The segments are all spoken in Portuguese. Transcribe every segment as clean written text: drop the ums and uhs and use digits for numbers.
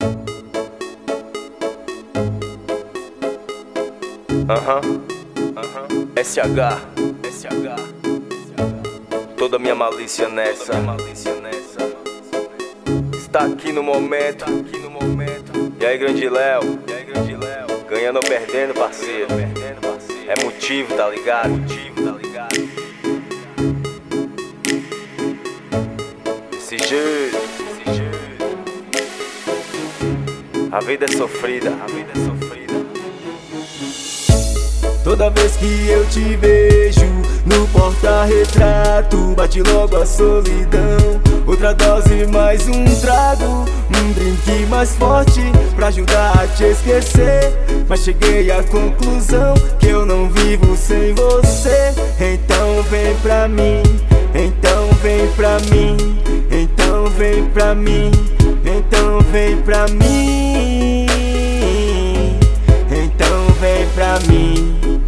SH, toda minha malícia nessa. Está aqui no momento. E aí, grande Léo? Ganhando ou perdendo, parceiro? É motivo, tá ligado? Desse jeito. A vida é sofrida. Toda vez que eu te vejo no porta-retrato, bate logo a solidão. Outra dose, mais um trago, um drink mais forte pra ajudar a te esquecer. Mas cheguei à conclusão que eu não vivo sem você. Então vem pra mim, então vem pra mim, então vem pra mim, então vem pra mim, então vem pra mim.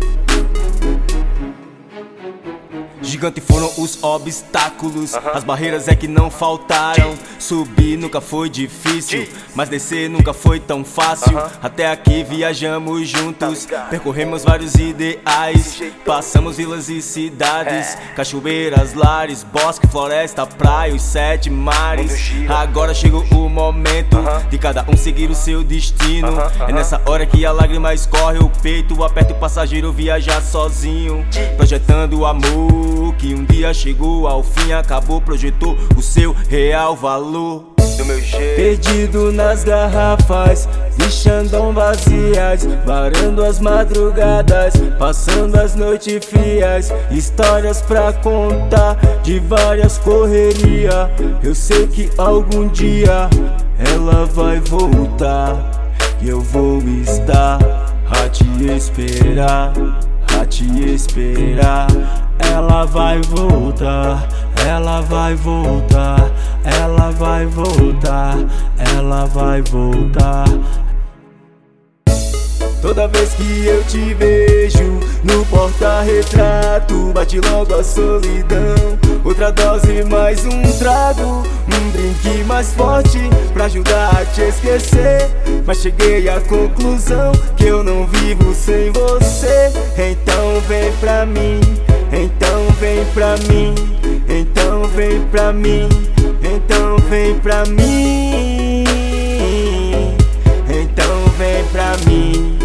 Gigante foram os obstáculos, as barreiras é que não faltaram. Subir nunca foi difícil, mas descer nunca foi tão fácil. Até aqui viajamos juntos, percorremos vários ideais. Passamos vilas e cidades, cachoeiras, lares, bosque, floresta, praia, os 7 mares. Agora chegou o momento de cada um seguir o seu destino. É nessa hora que a lágrima escorre o peito, aperta o passageiro viajar sozinho, projetando o amor que um dia chegou ao fim, acabou, projetou o seu real valor. Do meu jeito. Perdido nas garrafas, deixando vazias, varando as madrugadas, passando as noites frias. Histórias pra contar de várias correrias. Eu sei que algum dia ela vai voltar e eu vou estar a te esperar, a te esperar. Ela vai voltar, ela vai voltar, ela vai voltar, ela vai voltar. Toda vez que eu te vejo no porta-retrato, bate logo a solidão. Outra dose, mais um trago, um drink mais forte pra ajudar a te esquecer. Mas cheguei à conclusão que eu não vivo sem você. Então vem pra mim, então vem pra mim, então vem pra mim, então vem pra mim, então vem pra mim.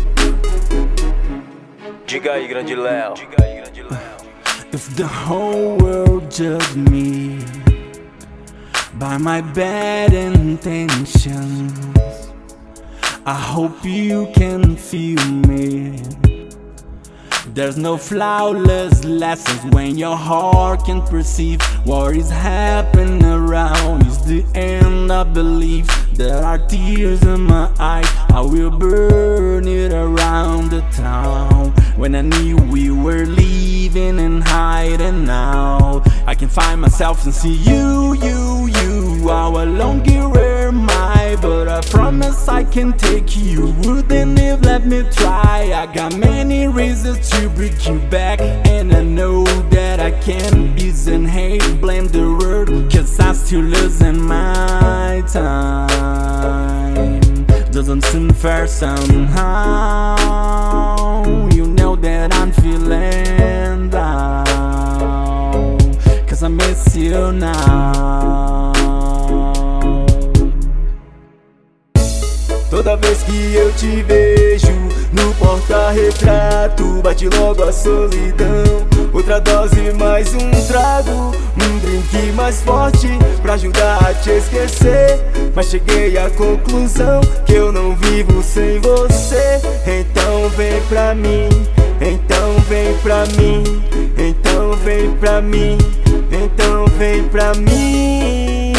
Diga aí, grande Léo. If the whole world judged me by my bad intentions, I hope you can feel me. There's no flawless lessons when your heart can perceive what is happening around. It's the end, I believe. There are tears in my eyes, I will burn it around the town. When I knew we were leaving and hiding now, I can find myself and see you. How longer am I? But I promise I can take you. Wouldn't have let me try. I got many reasons to bring you back, and I know that I can't easy hate, blame the world, cause I'm still losing my time. Doesn't seem fair somehow. You know that I'm feeling down, cause I miss you now. Toda vez que eu te vejo no porta-retrato, bate logo a solidão. Outra dose, mais um trago, um drink mais forte pra ajudar a te esquecer. Mas cheguei à conclusão que eu não vivo sem você. Então vem pra mim, então vem pra mim, então vem pra mim, então vem pra mim,